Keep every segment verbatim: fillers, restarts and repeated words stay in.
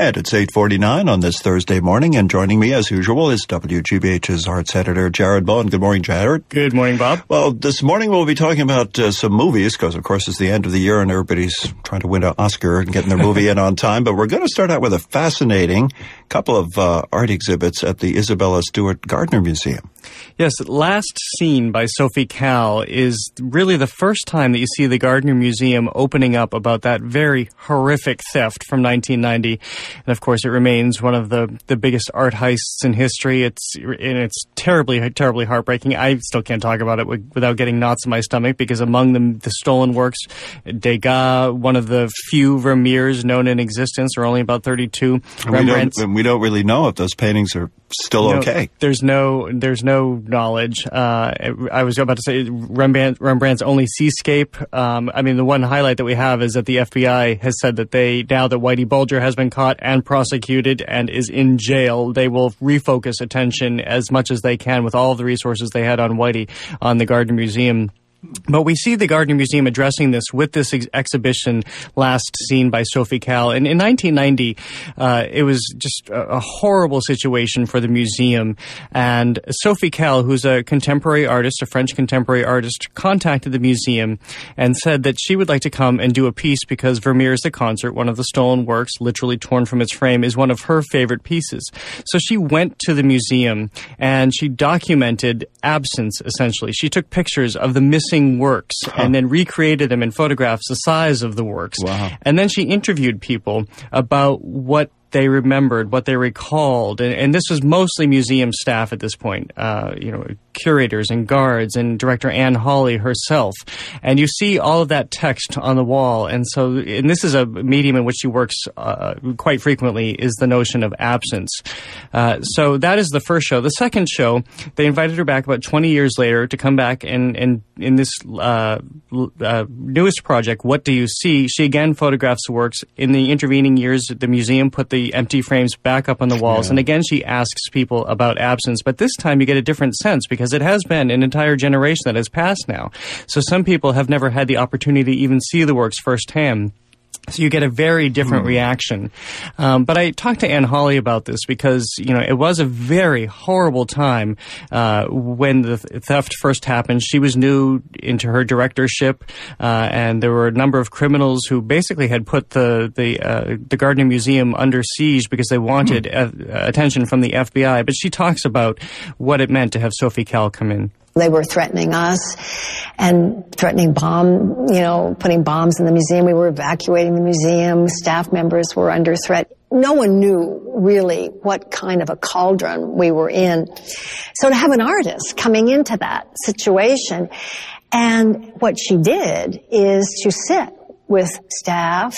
And it's eight forty-nine on this Thursday morning, and joining me, as usual, is W G B H's arts editor, Jared Bowen. Good morning, Jared. Good morning, Bob. Well, this morning we'll be talking about uh, some movies, because, of course, it's the end of the year, and everybody's trying to win an Oscar and getting their movie in on time. But we're going to start out with a fascinating couple of uh, art exhibits at the Isabella Stewart Gardner Museum. Yes, Last Seen by Sophie Calle is really the first time that you see the Gardner Museum opening up about that very horrific theft from nineteen ninety. And of course, it remains one of the, the biggest art heists in history. It's and it's terribly, terribly heartbreaking. I still can't talk about it without getting knots in my stomach, because among them, the stolen works, Degas, one of the few Vermeers known in existence, are only about thirty-two. And we, don't, and we don't really know if those paintings are still no, okay. There's no, there's no knowledge. Uh, I was about to say Rembrandt, Rembrandt's only Seascape. Um, I mean, the one highlight that we have is that the F B I has said that they, now that Whitey Bulger has been caught and prosecuted and is in jail, they will refocus attention as much as they can with all of the resources they had on Whitey on the Gardner Museum. But we see the Gardner Museum addressing this with this ex- exhibition, Last Seen by Sophie Calle. And in nineteen ninety, uh, it was just a, a horrible situation for the museum. And Sophie Calle, who's a contemporary artist, a French contemporary artist, contacted the museum and said that she would like to come and do a piece because Vermeer's The Concert, one of the stolen works, literally torn from its frame, is one of her favorite pieces. So she went to the museum and she documented absence, essentially. She took pictures of the missing works huh. and then recreated them in photographs the size of the works. Wow. And then she interviewed people about what they remembered, what they recalled. And, and this was mostly museum staff at this point, uh, you know, curators and guards and director Anne Hawley herself. And you see all of that text on the wall. And so, and this is a medium in which she works uh, quite frequently, is the notion of absence. Uh, so that is the first show. The second show, they invited her back about twenty years later to come back and, and in this uh, uh, newest project, What Do You See? She again photographs the works. In the intervening years, the museum put the empty frames back up on the walls. Yeah. And again, she asks people about absence. But this time you get a different sense, because it has been an entire generation that has passed now. So some people have never had the opportunity to even see the works firsthand. So you get a very different mm. reaction. Um, but I talked to Anne Hawley about this because, you know, it was a very horrible time uh, when the theft first happened. She was new into her directorship, uh, and there were a number of criminals who basically had put the the, uh, the Gardner Museum under siege because they wanted mm. uh, attention from the F B I. But she talks about what it meant to have Sophie Calle come in. They were threatening us and threatening bomb, you know, putting bombs in the museum. We were evacuating the museum. Staff members were under threat. No one knew really what kind of a cauldron we were in. So to have an artist coming into that situation, and what she did is to sit with staff,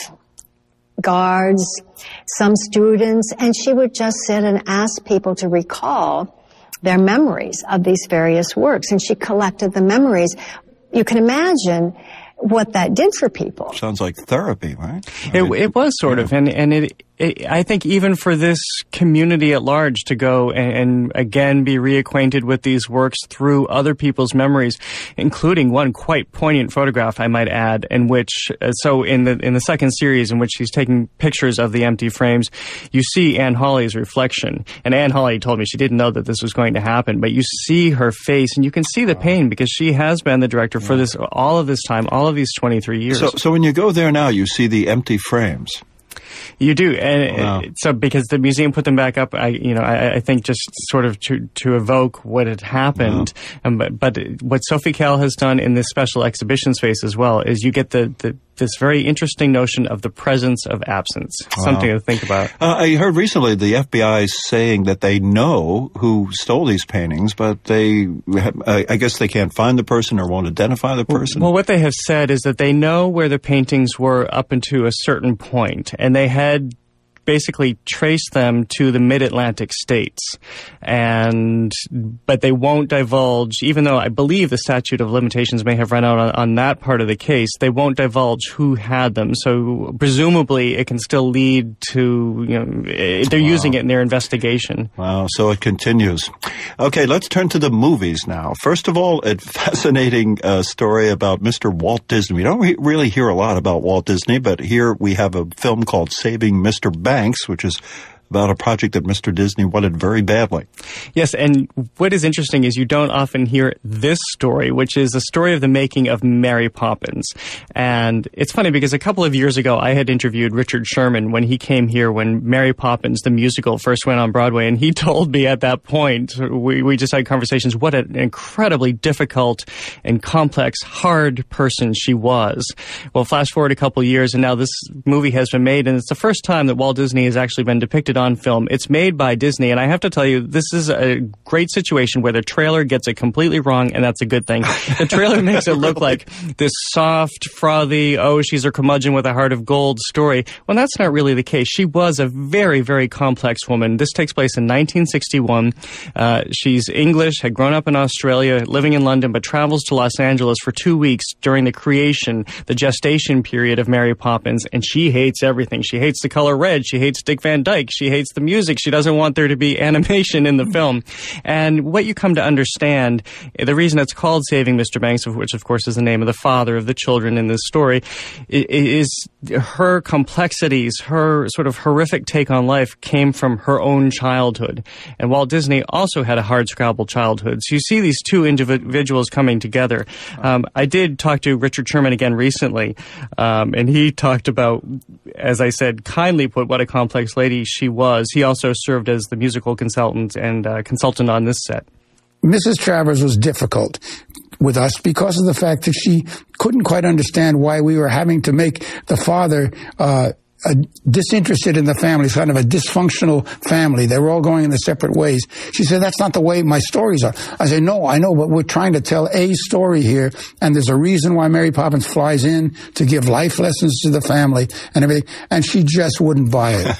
guards, some students, and she would just sit and ask people to recall their memories of these various works. And she collected the memories. You can imagine what that did for people. Sounds like therapy, right? It, it was sort yeah. of, and, and it, it, I think even for this community at large to go and, and again be reacquainted with these works through other people's memories, including one quite poignant photograph, I might add, in which, uh, so in the in the second series in which she's taking pictures of the empty frames, you see Anne Hawley's reflection. And Anne Hawley told me she didn't know that this was going to happen, but you see her face and you can see the pain, because she has been the director for this all of this time, all of these twenty-three years. So, so when you go there now, you see the empty frames. You do, and wow. so because the museum put them back up, I, you know, I, I think just sort of to to evoke what had happened. Wow. Um, but, but what Sophie Calle has done in this special exhibition space as well is you get the, the this very interesting notion of the presence of absence. Wow. Something to think about. Uh, I heard recently the F B I saying that they know who stole these paintings, but they, I, I guess they can't find the person or won't identify the person. Well, what they have said is that they know where the paintings were up until a certain point, and they had basically trace them to the mid-Atlantic states, and but they won't divulge, even though I believe the statute of limitations may have run out on, on that part of the case, they won't divulge who had them. So presumably it can still lead to, you know, they're wow. using it in their investigation. Wow, so it continues. Okay, let's turn to the movies now. First of all, a fascinating uh, story about Mister Walt Disney. We don't re- really hear a lot about Walt Disney, but here we have a film called Saving Mister Banks. Banks, which is about a project that Mister Disney wanted very badly. Yes, and what is interesting is you don't often hear this story, which is a story of the making of Mary Poppins. And it's funny because a couple of years ago, I had interviewed Richard Sherman when he came here when Mary Poppins, the musical, first went on Broadway. And he told me at that point, we, we just had conversations, what an incredibly difficult and complex, hard person she was. Well, flash forward a couple of years, and now this movie has been made, and it's the first time that Walt Disney has actually been depicted on film. It's made by Disney, and I have to tell you, this is a great situation where the trailer gets it completely wrong, and that's a good thing. The trailer makes it look like this soft, frothy, oh, she's a curmudgeon with a heart of gold story. Well, that's not really the case. She was a very, very complex woman. This takes place in nineteen sixty-one. Uh, she's English, had grown up in Australia, living in London, but travels to Los Angeles for two weeks during the creation, the gestation period of Mary Poppins, and she hates everything. She hates the color red. She hates Dick Van Dyke. She hates the music. She doesn't want there to be animation in the film. And what you come to understand, the reason it's called Saving Mister Banks, of which of course is the name of the father of the children in this story, is her complexities, her sort of horrific take on life came from her own childhood. And Walt Disney also had a hardscrabble childhood. So you see these two individuals coming together. Um, I did talk to Richard Sherman again recently, um, and he talked about, as I said, kindly put, what a complex lady she was. He also served as the musical consultant and uh, consultant on this set. Missus Travers was difficult with us because of the fact that she couldn't quite understand why we were having to make the father uh Uh, disinterested in the family, kind of a dysfunctional family. They were all going in their separate ways. She said, that's not the way my stories are. I said, no, I know, but we're trying to tell a story here, and there's a reason why Mary Poppins flies in to give life lessons to the family and everything, and she just wouldn't buy it.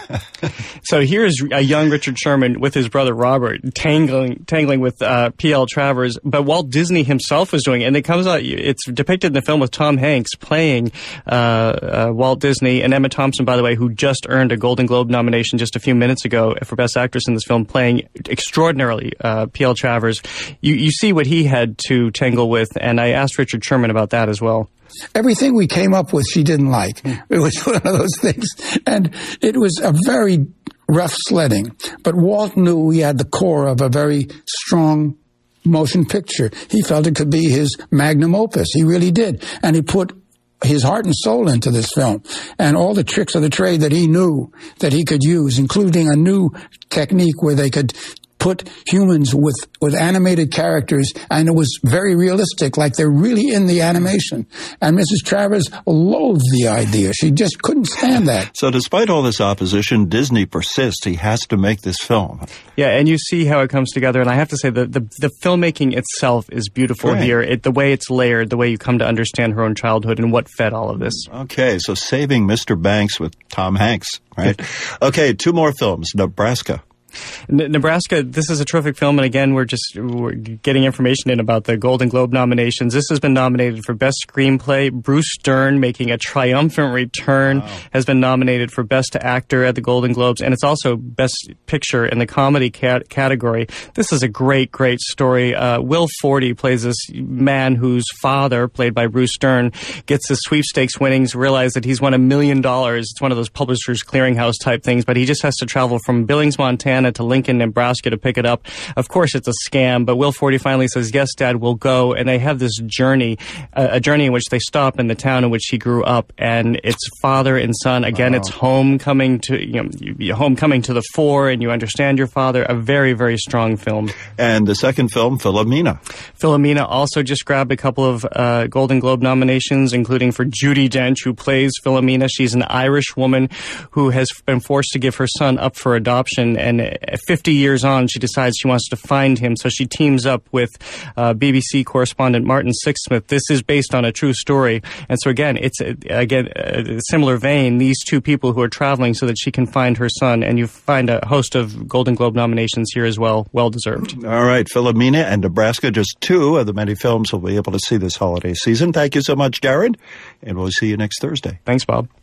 So here's a young Richard Sherman with his brother Robert tangling tangling with uh, P L Travers, but Walt Disney himself was doing it, and it comes out, it's depicted in the film with Tom Hanks playing uh, uh, Walt Disney, and Emma Thompson, by the way, who just earned a Golden Globe nomination just a few minutes ago for Best Actress in this film, playing extraordinarily uh, P L Travers. You, you see what he had to tangle with, and I asked Richard Sherman about that as well. Everything we came up with, she didn't like. It was one of those things. And it was a very rough sledding. But Walt knew he had the core of a very strong motion picture. He felt it could be his magnum opus. He really did. And he put his heart and soul into this film, and all the tricks of the trade that he knew that he could use, including a new technique where they could put humans with, with animated characters, and it was very realistic, like they're really in the animation. And Missus Travers loathed the idea. She just couldn't stand that. So despite all this opposition, Disney persists. He has to make this film. Yeah, and you see how it comes together. And I have to say that the, the filmmaking itself is beautiful right. here. It, the way it's layered, the way you come to understand her own childhood and what fed all of this. Okay, so Saving Mister Banks with Tom Hanks, right? Okay, two more films. Nebraska. Nebraska, this is a terrific film, and again, we're just we're getting information in about the Golden Globe nominations. This has been nominated for Best Screenplay. Bruce Dern, making a triumphant return, wow. has been nominated for Best Actor at the Golden Globes, and it's also Best Picture in the comedy cat- category. This is a great, great story. Uh, Will Forte plays this man whose father, played by Bruce Dern, gets his sweepstakes winnings, realizes that he's won a million dollars. It's one of those Publishers Clearinghouse type things, but he just has to travel from Billings, Montana to Lincoln, Nebraska to pick it up. Of course, it's a scam, but Will Forte finally says, yes, Dad, we'll go. And they have this journey, uh, a journey in which they stop in the town in which he grew up. And it's father and son. Again, wow. it's homecoming to, you know, homecoming to the fore, and you understand your father. A very, very strong film. And the second film, Philomena. Philomena also just grabbed a couple of uh, Golden Globe nominations, including for Judi Dench, who plays Philomena. She's an Irish woman who has been forced to give her son up for adoption, and fifty years on, she decides she wants to find him, so she teams up with uh, B B C correspondent Martin Sixsmith. This is based on a true story, and so again, it's a, again a similar vein. These two people who are traveling so that she can find her son, and you find a host of Golden Globe nominations here as well. Well deserved. All right, Philomena and Nebraska, just two of the many films we'll be able to see this holiday season. Thank you so much, Darren, and we'll see you next Thursday. Thanks, Bob.